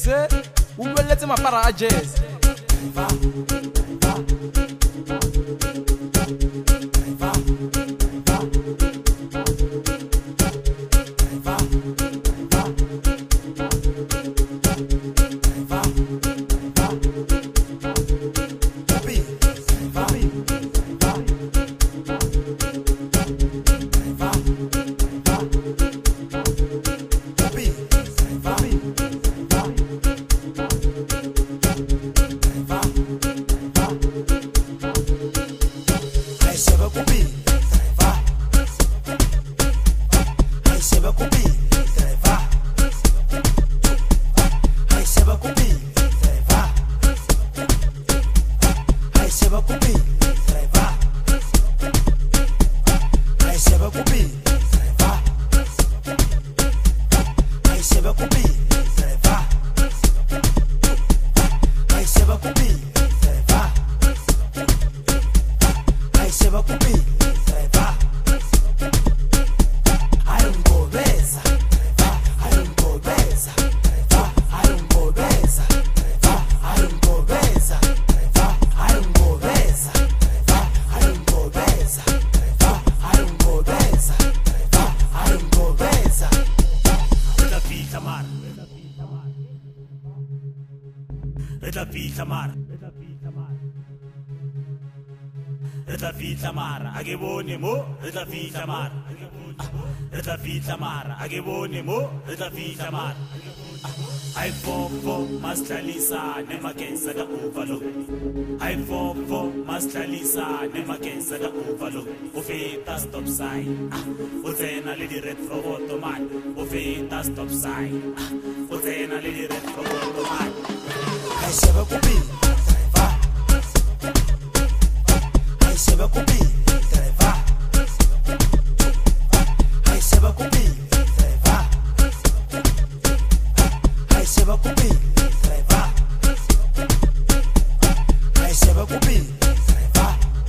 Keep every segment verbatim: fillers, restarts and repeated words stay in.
Exe, ou veut laisser ma part à jazz. Va, va, va, va, va, Reta fihla mara Reta fihla mara ake bone mo Reta fihla mara Reta fihla mara ake bone mo Reta fihla mara Ay fofo maslalisa ne makenza ka overload Ay fofo maslalisa ne makenza ka overload O feta stop sign O tsena le di red roboto man O feta stop sign O tsena le di red roboto man Ay sheba kubi driver Ay sheba kubi driver Ay sheba kubi driver Ay sheba kubi driver Ay sheba kubi driver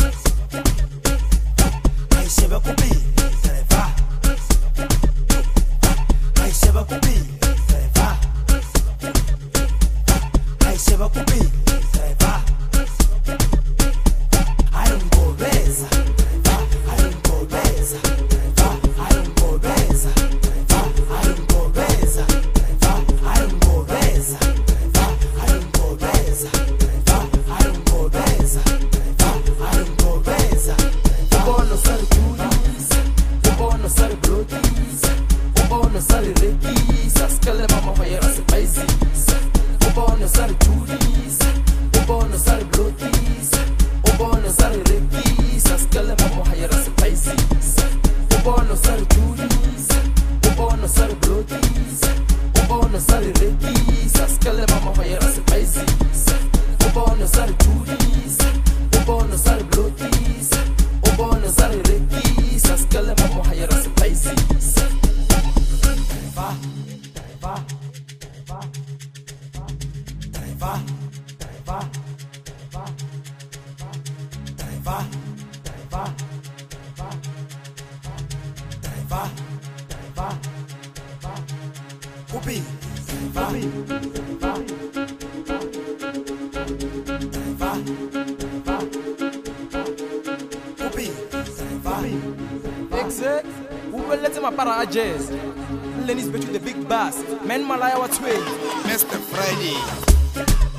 Ay sheba kubi driver Ay sheba kubi driver Ay sheba kubi driver I don't go beza I don't go beza I don't go beza I don't go beza I don't go beza I don't go beza I don't go beza I don't go beza Ubono sari judisa Ubono sari blodisa Ubono sari regisa Skele mama vayera se paisisa Ubono sari judisa Ubono sari blodisa Ubono sari regisa Skele mama vayera se paisisa Ubono sari judisa Ubono sari blodisa Ubono sari regisa Skele mama vayera se paisisa Ubono sari judisa Ubono sari blodisa Ubono sari regisa Skele mama vayera se paisisa Va, va, va Driver, driver, driver, driver, driver, driver, Kubi, driver, driver, Kubi, driver. Exe, ou veut laisser ma part à jazz. Lenny's between the big bass. Men Malaya what's way. Mister Friday.